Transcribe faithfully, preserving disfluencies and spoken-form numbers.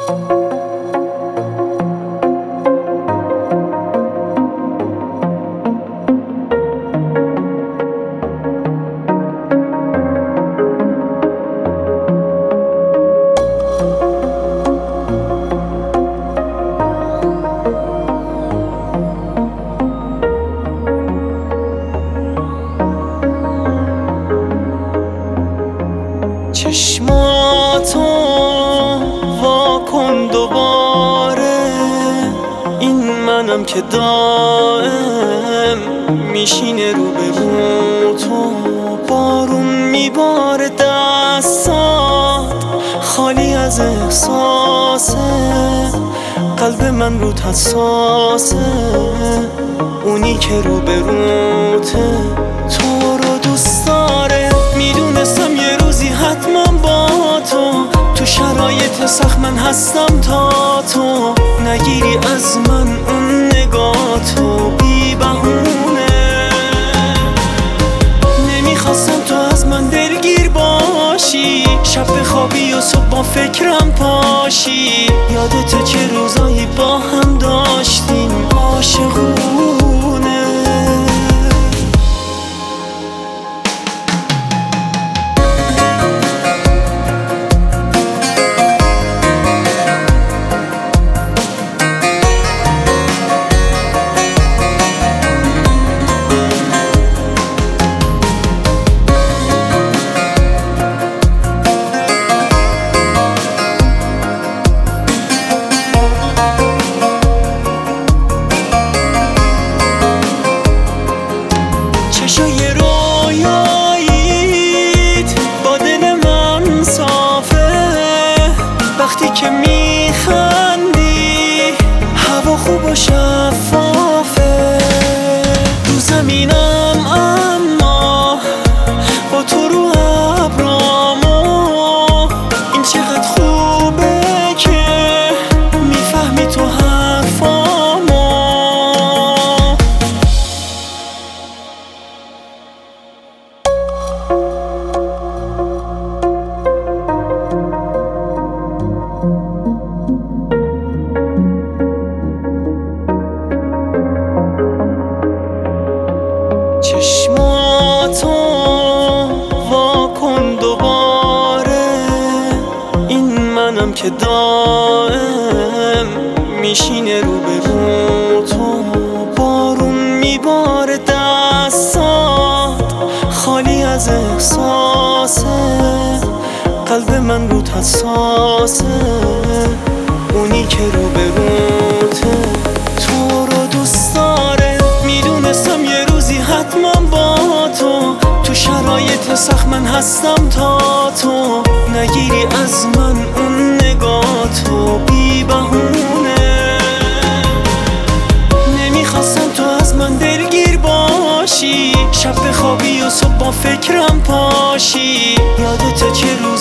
چشماتو وا کن دوباره، این منم که دائم میشینه رو به رو تو. بارون میباره دستات خالی از احساسه، قلب من رو حساسه، اونی که رو به روته تو رو دوست داره. میدونستم یه روزی حتما با تو، تو شرایط سخت من هستم تا تو نگیری از من اون نگاه تو بی بهونه. نمیخواستم تو از من دلگیر باشی، شب بخوابی و صبح با فکرم پاشی. یادت چه روزایی با هم داشتیم عاشقونه. چشای رویاییت با دل من صافه، وقتی که میخندی هوا خوب و شفافه. رو زمینم اما با تو رو ابرامو، این چقدر خوبه که میفهمی تو حرفامو. چشماتو وا کن دوباره، این منم که دائم میشینه رو به رو تو. بارون میباره دستات خالی از احساسه، قلب من رو حساسه، اونی که رو به روته تو رو دوست داره. میدونستم یه روزی حتما با تو، تو شرایط سخت من هستم تا تو نگیری از من اون نگاه تو بی بهونه. نمیخواستم تو از من دلگیر باشی، شب بخوابی و صبح با فکرم پاشی. یادت چه روز